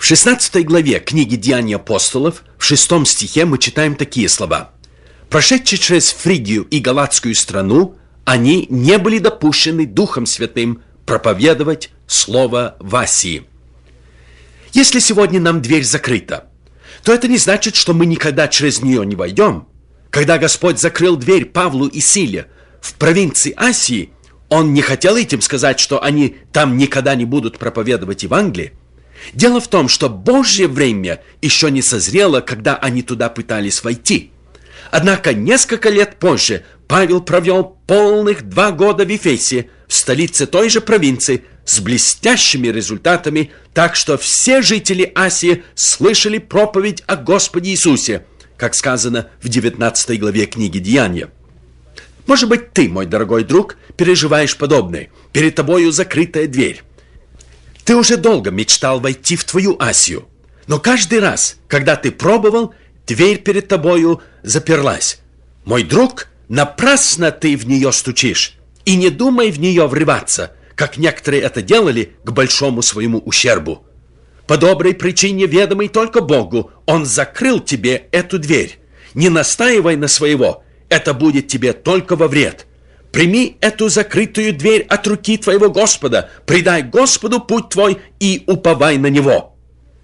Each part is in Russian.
В 16 главе книги «Деяния апостолов» в 6 стихе мы читаем такие слова. «Прошедшие через Фригию и Галатскую страну, они не были допущены Духом Святым проповедовать Слово в Асии». Если сегодня нам дверь закрыта, то это не значит, что мы никогда через нее не войдем. Когда Господь закрыл дверь Павлу и Силе в провинции Асии, Он не хотел этим сказать, что они там никогда не будут проповедовать Евангелие. Дело в том, что Божье время еще не созрело, когда они туда пытались войти. Однако несколько лет позже Павел провел полных 2 года в Ефесе, в столице той же провинции, с блестящими результатами, так что все жители Асии слышали проповедь о Господе Иисусе, как сказано в 19 главе книги «Деяния». Может быть, ты, мой дорогой друг, переживаешь подобное. Перед тобою закрытая дверь. Ты уже долго мечтал войти в твою Асию, но каждый раз, когда ты пробовал, дверь перед тобою заперлась. Мой друг, напрасно ты в нее стучишь, и не думай в нее врываться, как некоторые это делали к большому своему ущербу. По доброй причине, ведомой только Богу, Он закрыл тебе эту дверь. Не настаивай на своего, это будет тебе только во вред. Прими эту закрытую дверь от руки твоего Господа, предай Господу путь твой и уповай на Него.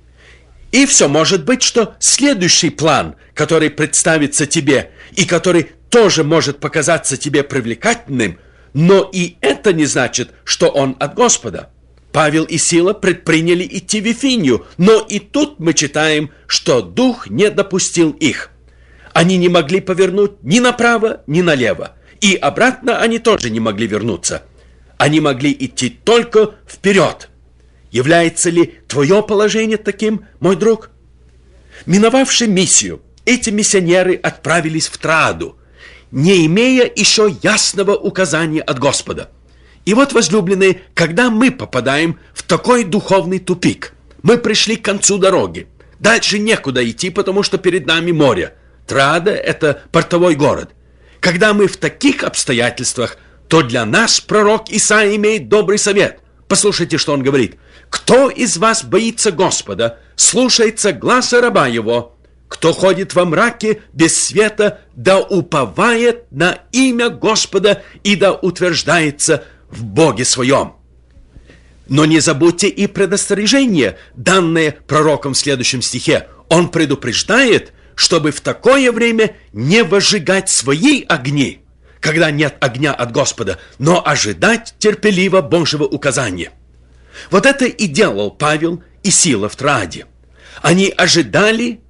И все может быть, что следующий план, который представится тебе и который тоже может показаться тебе привлекательным, но и это не значит, что он от Господа. Павел и Сила предприняли идти в Вифинию, но и тут мы читаем, что Дух не допустил их. Они не могли повернуть ни направо, ни налево. И обратно они тоже не могли вернуться. Они могли идти только вперед. Является ли твое положение таким, мой друг? Миновавши миссию, эти миссионеры отправились в Трааду, не имея еще ясного указания от Господа. И вот, возлюбленные, когда мы попадаем в такой духовный тупик, мы пришли к концу дороги, дальше некуда идти, потому что перед нами море. Траада – это портовой город. Когда мы в таких обстоятельствах, то для нас пророк Исаия имеет добрый совет. Послушайте, что он говорит. «Кто из вас боится Господа, слушается гласа раба его? Кто ходит во мраке без света, да уповает на имя Господа и да утверждается в Боге своем». Но не забудьте и предостережение, данное пророком в следующем стихе. Он предупреждает, чтобы в такое время не возжигать свои огни, когда нет огня от Господа, но ожидать терпеливо Божьего указания. Вот это и делал Павел и Сила в Трааде. Они ожидали,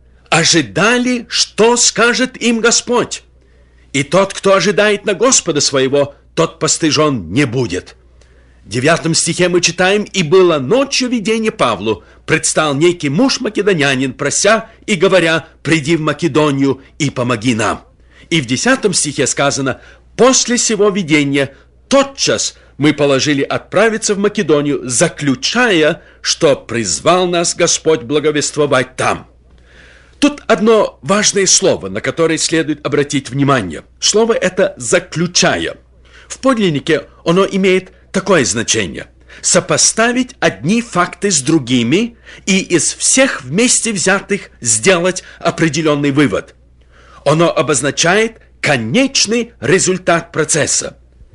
что скажет им Господь. И тот, кто ожидает на Господа своего, тот постыжен не будет. В 9 стихе мы читаем: «И было ночью видение Павлу, предстал некий муж македонянин, прося и говоря: приди в Македонию и помоги нам». И в 10 стихе сказано: «После сего видения тотчас мы положили отправиться в Македонию, заключая, что призвал нас Господь благовествовать там». Тут одно важное слово, на которое следует обратить внимание. Слово это «заключая». В подлиннике оно имеет такое значение: сопоставить одни факты с другими и из всех вместе взятых сделать определенный вывод. Оно обозначает конечный результат процесса.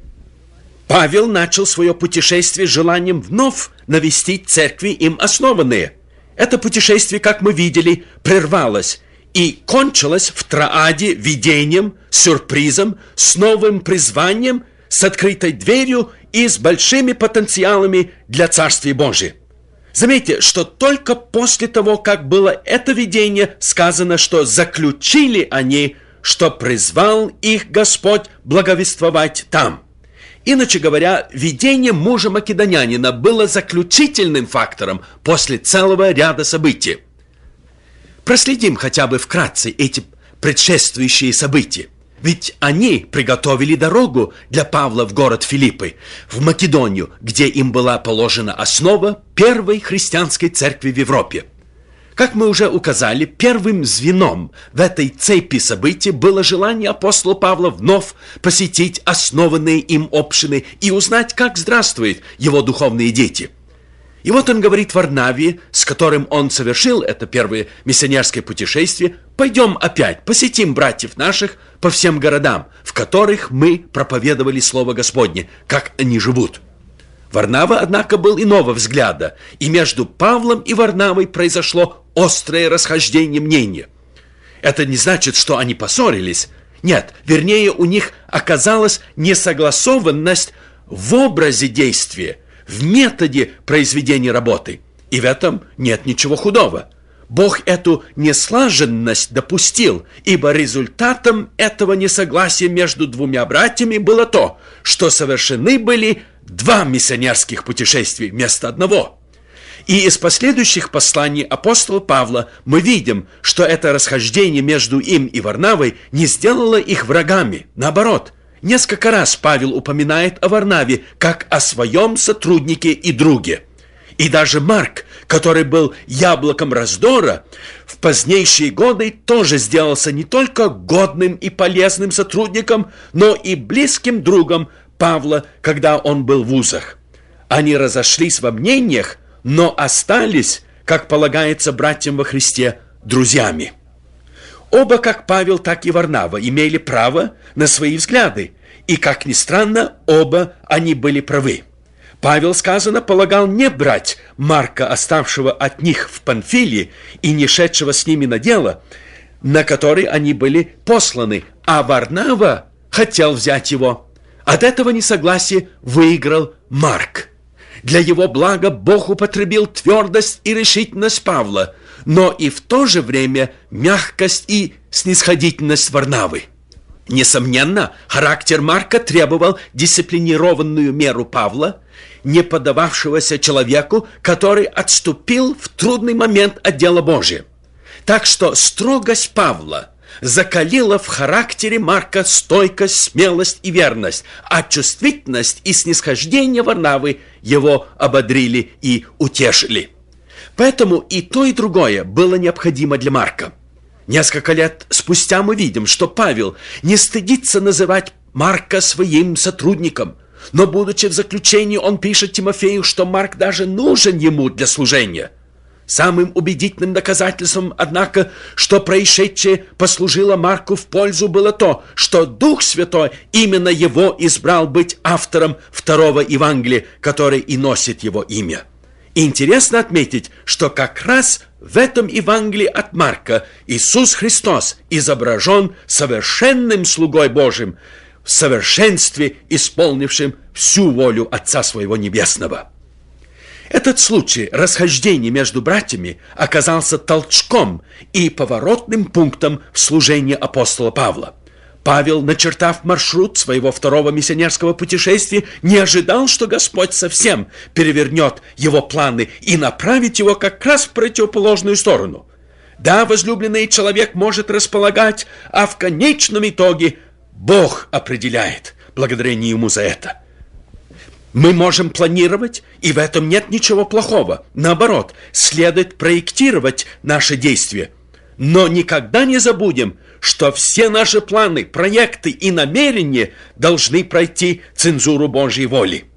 Павел начал свое путешествие с желанием вновь навестить церкви, им основанные. Это путешествие, как мы видели, прервалось и кончилось в Трааде видением, сюрпризом, с новым призванием, с открытой дверью и с большими потенциалами для Царствия Божия. Заметьте, что только после того, как было это видение, сказано, что заключили они, что призвал их Господь благовествовать там. Иначе говоря, видение мужа македонянина было заключительным фактором после целого ряда событий. Проследим хотя бы вкратце эти предшествующие события. Ведь они приготовили дорогу для Павла в город Филиппы, в Македонию, где им была положена основа первой христианской церкви в Европе. Как мы уже указали, первым звеном в этой цепи событий было желание апостола Павла вновь посетить основанные им общины и узнать, как здравствуют его духовные дети. И вот он говорит Варнаве, с которым он совершил это первое миссионерское путешествие: «Пойдем опять, посетим братьев наших по всем городам, в которых мы проповедовали Слово Господне, как они живут». Варнава, однако, был иного взгляда, и между Павлом и Варнавой произошло острое расхождение мнения. Это не значит, что они поссорились. Нет, вернее, у них оказалась несогласованность в образе действия, в методе произведения работы. И в этом нет ничего худого. Бог эту неслаженность допустил, ибо результатом этого несогласия между двумя братьями было то, что совершены были два миссионерских путешествия вместо одного. И из последующих посланий апостола Павла мы видим, что это расхождение между им и Варнавой не сделало их врагами. Наоборот, несколько раз Павел упоминает о Варнаве как о своем сотруднике и друге. И даже Марк, который был яблоком раздора, в позднейшие годы тоже сделался не только годным и полезным сотрудником, но и близким другом Павла, когда он был в вузах. Они разошлись во мнениях, но остались, как полагается братьям во Христе, друзьями. Оба, как Павел, так и Варнава, имели право на свои взгляды, и, как ни странно, оба они были правы. Павел, сказано, полагал не брать Марка, оставшего от них в Памфилии и не шедшего с ними на дело, на который они были посланы, а Варнава хотел взять его. От этого несогласия выиграл Марк. Для его блага Бог употребил твердость и решительность Павла, но и в то же время мягкость и снисходительность Варнавы. Несомненно, характер Марка требовал дисциплинированную меру Павла, не поддававшегося человеку, который отступил в трудный момент от дела Божия. Так что строгость Павла закалила в характере Марка стойкость, смелость и верность, а чувствительность и снисхождение Варнавы его ободрили и утешили. Поэтому и то, и другое было необходимо для Марка. Несколько лет спустя мы видим, что Павел не стыдится называть Марка своим сотрудником, но, будучи в заключении, он пишет Тимофею, что Марк даже нужен ему для служения. Самым убедительным доказательством, однако, что происшедшее послужило Марку в пользу, было то, что Дух Святой именно его избрал быть автором второго Евангелия, который и носит его имя. И интересно отметить, что как раз в этом Евангелии от Марка Иисус Христос изображен совершенным слугой Божьим, в совершенстве исполнившим всю волю Отца Своего Небесного. Этот случай расхождения между братьями оказался толчком и поворотным пунктом в служении апостола Павла. Павел, начертав маршрут своего второго миссионерского путешествия, не ожидал, что Господь совсем перевернет его планы и направит его как раз в противоположную сторону. Да, возлюбленный человек может располагать, а в конечном итоге Бог определяет. Благодарение Ему за это. Мы можем планировать, и в этом нет ничего плохого. Наоборот, следует проектировать наши действия. Но никогда не забудем, что все наши планы, проекты и намерения должны пройти цензуру Божьей воли.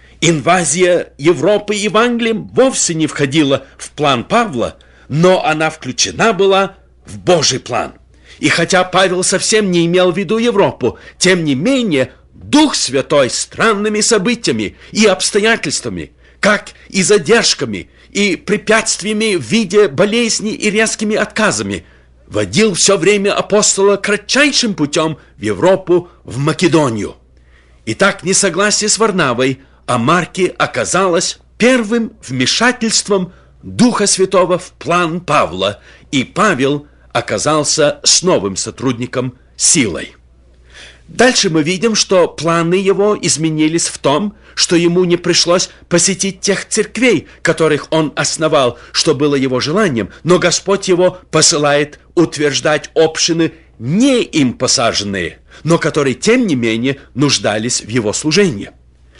Инвазия Европы Евангелием вовсе не входила в план Павла, но она включена была в Божий план. И хотя Павел совсем не имел в виду Европу, тем не менее Дух Святой странными событиями и обстоятельствами, как и задержками, и препятствиями в виде болезней и резкими отказами, водил все время апостола кратчайшим путем в Европу, в Македонию. Итак, несогласие с Варнавой о Марке оказалось первым вмешательством Духа Святого в план Павла, и Павел оказался с новым сотрудником силой. Дальше мы видим, что планы его изменились в том, что ему не пришлось посетить тех церквей, которых он основал, что было его желанием, но Господь его посылает утверждать общины, не им посаженные, но которые, тем не менее, нуждались в его служении.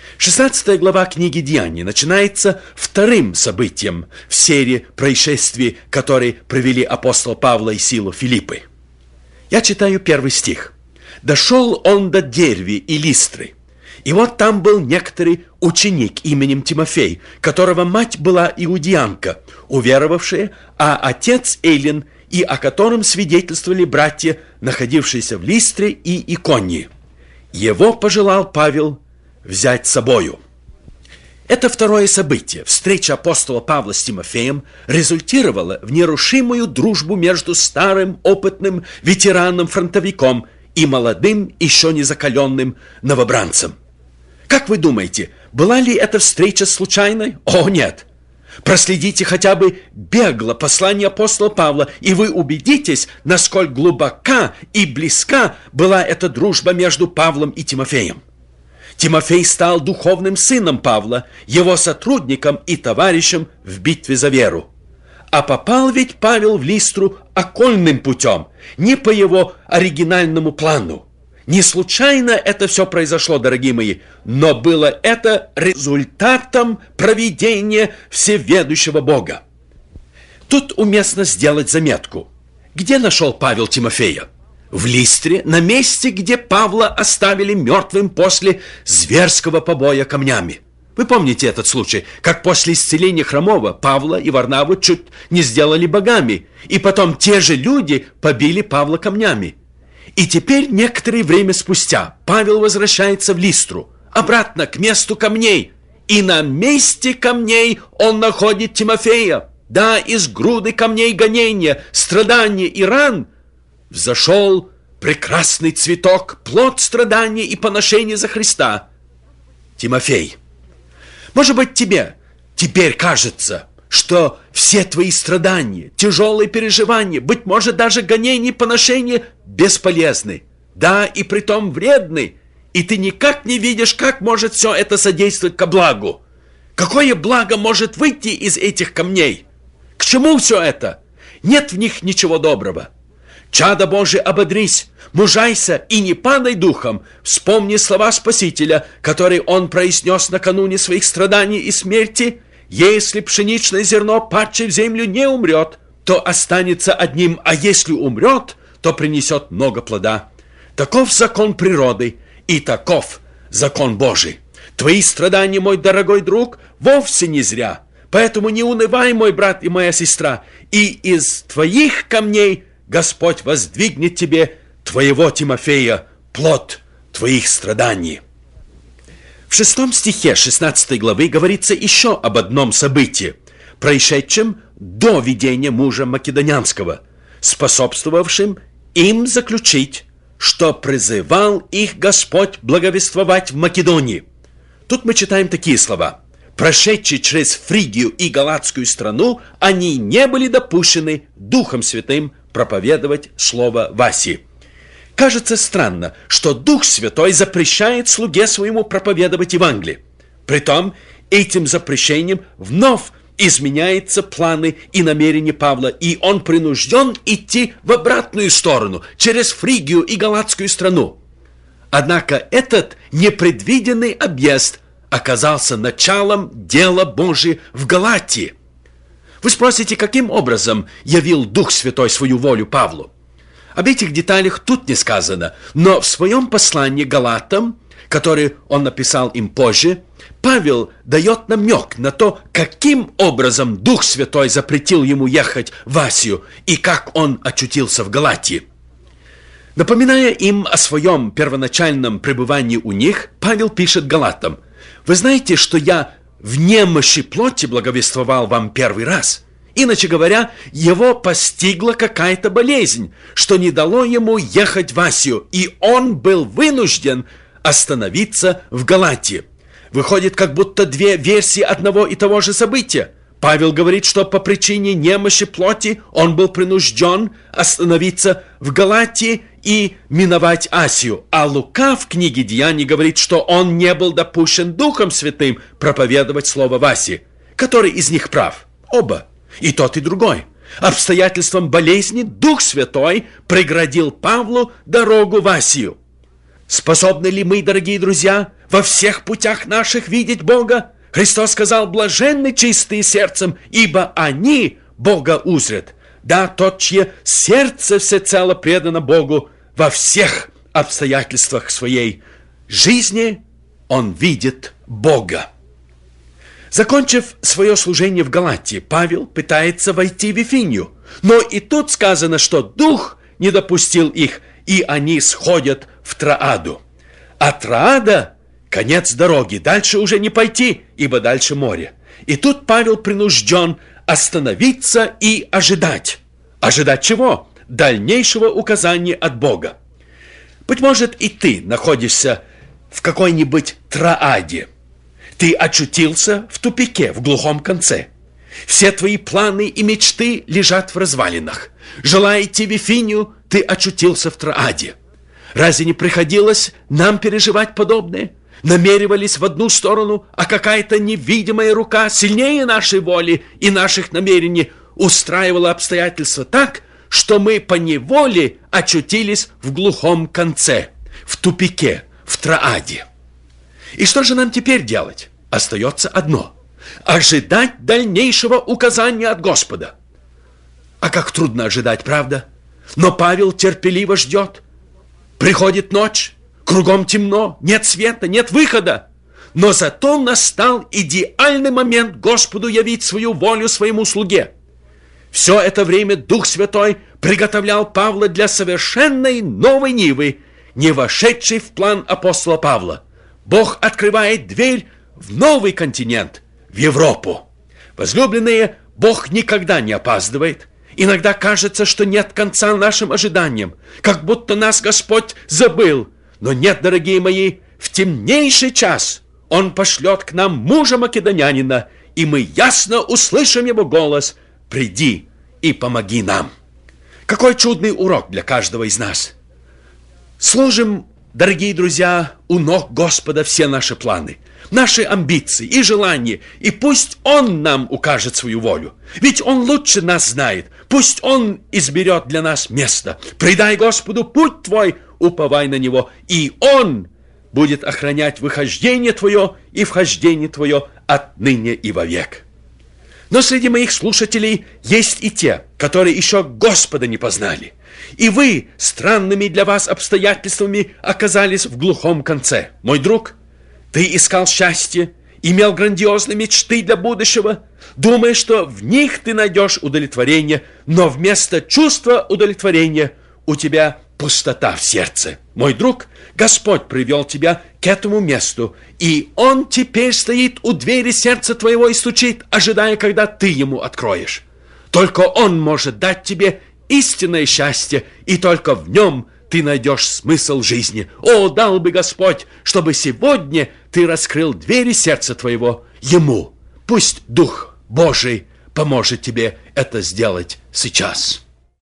16 глава книги Деяний начинается вторым событием в серии происшествий, которые провели апостол Павла и Сила Филиппы. Я читаю 1 стих. «Дошел он до Дервии и Листры, И вот там был некоторый ученик именем Тимофей, которого мать была иудеянка, уверовавшая, а отец эллин, и о котором свидетельствовали братья, находившиеся в Листре и Иконии. Его пожелал Павел взять с собою. Это второе событие, встреча апостола Павла с Тимофеем, результировала в нерушимую дружбу между старым, опытным ветераном-фронтовиком и молодым, еще не закаленным новобранцем. Как вы думаете, была ли эта встреча случайной? О, нет! Проследите хотя бы бегло послание апостола Павла, и вы убедитесь, насколько глубока и близка была эта дружба между Павлом и Тимофеем. Тимофей стал духовным сыном Павла, его сотрудником и товарищем в битве за веру. А попал ведь Павел в Листру окольным путем, не по его оригинальному плану. Не случайно это все произошло, дорогие мои, но было это результатом провидения всеведущего Бога. Тут уместно сделать заметку. Где нашел Павел Тимофея? В Листре, на месте, где Павла оставили мертвым после зверского побоя камнями. Вы помните этот случай, как после исцеления хромого Павла и Варнаву чуть не сделали богами, и потом те же люди побили Павла камнями. И теперь, некоторое время спустя, Павел возвращается в Листру, обратно к месту камней, и на месте камней он находит Тимофея. Да, из груды камней гонения, страдания и ран взошел прекрасный цветок, плод страдания и поношения за Христа. Тимофей, может быть, тебе теперь кажется, что все твои страдания, тяжелые переживания, быть может, даже гонения и поношения бесполезны, да, и притом вредны, и ты никак не видишь, как может все это содействовать ко благу. Какое благо может выйти из этих камней? К чему все это? Нет в них ничего доброго. Чадо Божие, ободрись, мужайся и не падай духом. Вспомни слова Спасителя, которые он произнес накануне своих страданий и смерти. Если пшеничное зерно, падшее в землю, не умрет, то останется одним, а если умрет, то принесет много плода. Таков закон природы, и таков закон Божий. Твои страдания, мой дорогой друг, вовсе не зря. Поэтому не унывай, мой брат и моя сестра, и из твоих камней Господь воздвигнет тебе твоего Тимофея, плод твоих страданий. В 6 стихе 16 главы говорится еще об одном событии, происшедшем до видения мужа Македонянского, способствовавшим им заключить, что призывал их Господь благовествовать в Македонии. Тут мы читаем такие слова. Прошедшие через Фригию и Галатскую страну, они не были допущены Духом Святым проповедовать слово в Асии. Кажется странно, что Дух Святой запрещает слуге своему проповедовать Евангелие. Притом, этим запрещением вновь изменяются планы и намерения Павла, и он принужден идти в обратную сторону, через Фригию и Галатскую страну. Однако этот непредвиденный объезд оказался началом дела Божия в Галатии. Вы спросите, каким образом явил Дух Святой свою волю Павлу? Об этих деталях тут не сказано, но в своем послании Галатам, которое он написал им позже, Павел дает намек на то, каким образом Дух Святой запретил ему ехать в Асию и как он очутился в Галатии. Напоминая им о своем первоначальном пребывании у них, Павел пишет Галатам: «Вы знаете, что я в немощи плоти благовествовал вам первый раз. Иначе говоря, его постигла какая-то болезнь, что не дало ему ехать в Асию, и он был вынужден остановиться в Галатии». Выходит, как будто две версии одного и того же события. Павел говорит, что по причине немощи плоти он был принужден остановиться в Галатии и миновать Асию. А Лука в книге Деяний говорит, что он не был допущен Духом Святым проповедовать слово в Асии. Который из них прав? Оба. И тот, и другой. Обстоятельством болезни Дух Святой преградил Павлу дорогу в Асию. Способны ли мы, дорогие друзья, во всех путях наших видеть Бога? Христос сказал: «Блаженны чистые сердцем, ибо они Бога узрят». Да, тот, чье сердце всецело предано Богу во всех обстоятельствах своей жизни он видит Бога. Закончив свое служение в Галатии, Павел пытается войти в Вифинию. Но и тут сказано, что Дух не допустил их, и они сходят в Трааду. А Троада – конец дороги, дальше уже не пойти, ибо дальше море. И тут Павел принужден остановиться и ожидать. Ожидать чего? Дальнейшего указания от Бога. Быть может, и ты находишься в какой-нибудь Трааде. Ты очутился в тупике, в глухом конце. Все твои планы и мечты лежат в развалинах. Желая идти в Вифинию, ты очутился в Трааде. Разве не приходилось нам переживать подобное? Намеревались в одну сторону, а какая-то невидимая рука, сильнее нашей воли и наших намерений, устраивала обстоятельства так, что мы поневоле очутились в глухом конце, в тупике, в Трааде. И что же нам теперь делать? Остается одно – ожидать дальнейшего указания от Господа. А как трудно ожидать, правда? Но Павел терпеливо ждет. Приходит ночь, кругом темно, нет света, нет выхода. Но зато настал идеальный момент Господу явить свою волю своему слуге. Все это время Дух Святой приготовлял Павла для совершенной новой нивы, не вошедшей в план апостола Павла. Бог открывает дверь в новый континент, в Европу. Возлюбленные, Бог никогда не опаздывает. Иногда кажется, что нет конца нашим ожиданиям, как будто нас Господь забыл. Но нет, дорогие мои, в темнейший час Он пошлет к нам мужа македонянина, и мы ясно услышим его голос: «Приди и помоги нам». Какой чудный урок для каждого из нас. Служим, дорогие друзья, у ног Господа все наши планы, наши амбиции и желания, и пусть Он нам укажет свою волю. Ведь Он лучше нас знает. Пусть Он изберет для нас место. Предай Господу путь твой, уповай на Него, и Он будет охранять выхождение твое и вхождение твое отныне и вовек. Но среди моих слушателей есть и те, которые еще Господа не познали. И вы странными для вас обстоятельствами оказались в глухом конце. Мой друг, ты искал счастье, имел грандиозные мечты для будущего, думая, что в них ты найдешь удовлетворение, но вместо чувства удовлетворения у тебя пустота в сердце. Мой друг, Господь привел тебя к этому месту, и Он теперь стоит у двери сердца твоего и стучит, ожидая, когда ты Ему откроешь. Только Он может дать тебе истинное счастье, и только в Нем ты найдешь смысл жизни. О, дал бы Господь, чтобы сегодня ты раскрыл двери сердца твоего Ему. Пусть Дух Божий поможет тебе это сделать сейчас.